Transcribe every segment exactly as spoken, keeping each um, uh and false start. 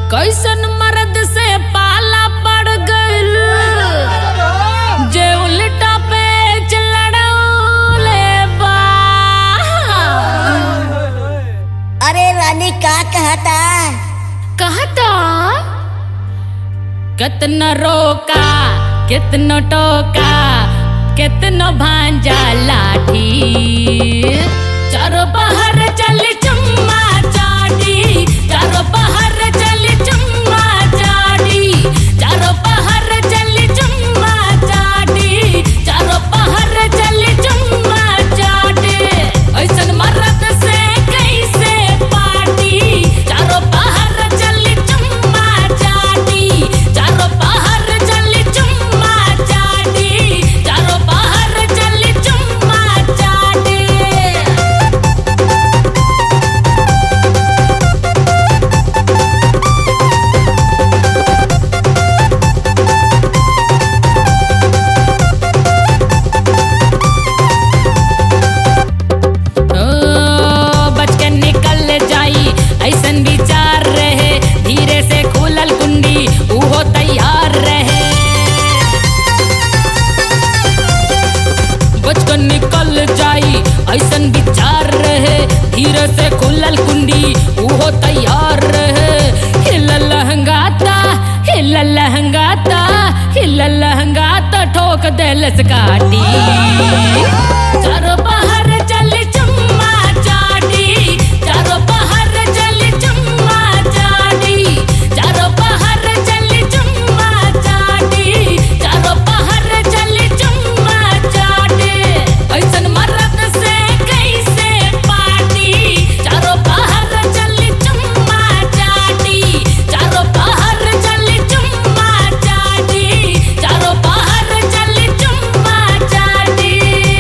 कैसन मर्द से पाला पड़ गइल जे उल्टा पेच लड़ौले बा। अरे रानी का कहता कहता कितना रोका कितना टोका कितना भांजा लाठी चारों बाहर चली चम्मा चाटी चारों बाहर चली चम्मा चाटी चारों बाहर चली चम्मा चाटी चारों बाहर चली चम्मा चाटी ऐसन मर्द से कैसे पाटी चारों बाहर चली चम्मा चाटी चारों बाहर चली चम्मा चाटी चारों बाहर चली चम्मा चाटी। ऐसन विचार रहे धीरे से खुलल कुंडी उहो तैयार रहे बच के निकल जाई ऐसन विचार रहे धीरे से खुलल कुंडी उहो तैयार रहे हिल लहंगाता हिल लहंगाता हिल लहंगाता ठोक देलस काटी चारों बाहर चली चम्मा चाटी चारों बाहर चली चम्मा चाटी चारों बाहर चली चम्मा चाटी चारों बाहर चली चम्मा चाटी ऐसन मर्द से कैसे पाटी चारों बाहर चली चम्मा चाटी चारों बाहर चली चम्मा चाटी चारों बाहर चली चम्मा चाटी।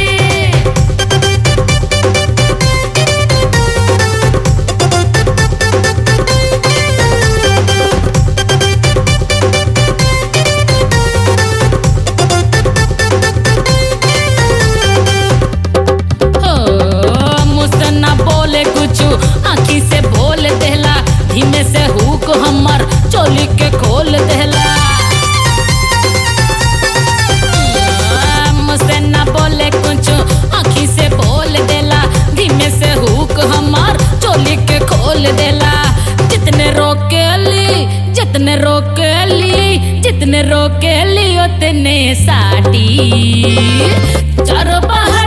मुझसे ना बोले कुछ आँखी से बोल देला धीमे से हुक हमर चोली के खोल देला मुझसे ना बोले कुछ आँखी से बोल देला धीमे से हुक हमर चोली के खोल देला जितने रोकेली जितने रोकेली जितने रोकेली उतने साटी चारों बाहर